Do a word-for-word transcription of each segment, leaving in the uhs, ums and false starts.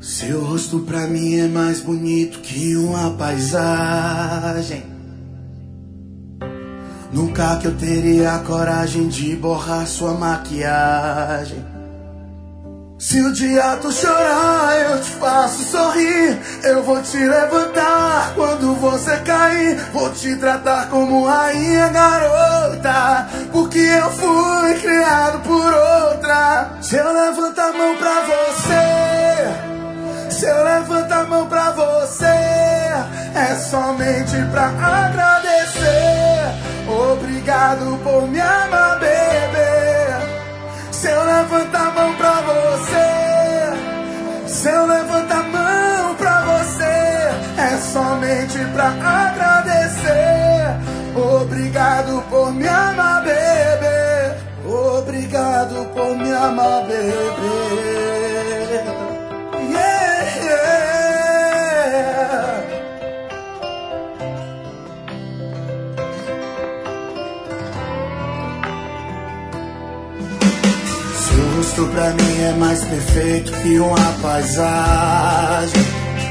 Seu rosto pra mim é mais bonito que uma paisagem. Nunca que eu teria a coragem de borrar sua maquiagem. Se o dia tu chorar, eu te faço sorrir. Eu vou te levantar quando você cair. Vou te tratar como rainha, garota, porque eu fui criado por outra. Se eu levanto a mão pra você, se eu levanto a mão pra você, é somente pra agradecer. Obrigado por me amar, bebê. Se eu levanto a mão pra você, se eu levanto a mão pra você, é somente pra agradecer. Obrigado por me amar, bebê. Obrigado por me amar, bebê. Yeah, yeah. Seu rosto pra mim é mais perfeito que uma paisagem.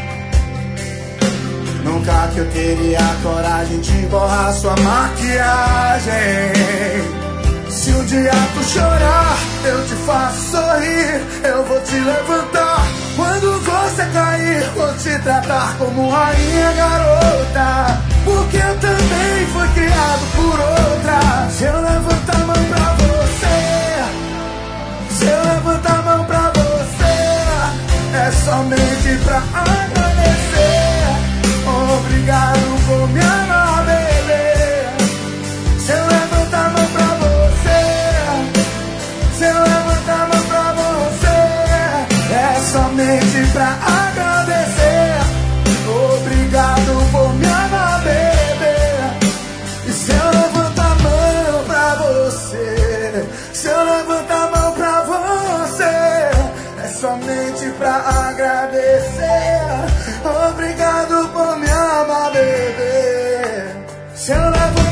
Nunca que eu teria a coragem de borrar sua maquiagem. Se um dia tu chorar, eu te faço sorrir. Eu vou te levantar quando você cair. Vou te tratar como rainha, garota, porque eu também fui criado por outra. Se eu levantar a mão pra você, se eu levantar a mão pra você, é somente pra agradecer. Obrigado por me amar, bebê. Se eu levantar a mão pra você, se eu levantar a mão pra você, é somente pra agradecer. Obrigado por me amar, bebê. E se eu levantar a mão pra você, se eu levantar a mão pra você, é somente pra agradecer. Obrigado por me amar, bebê. Se eu levantar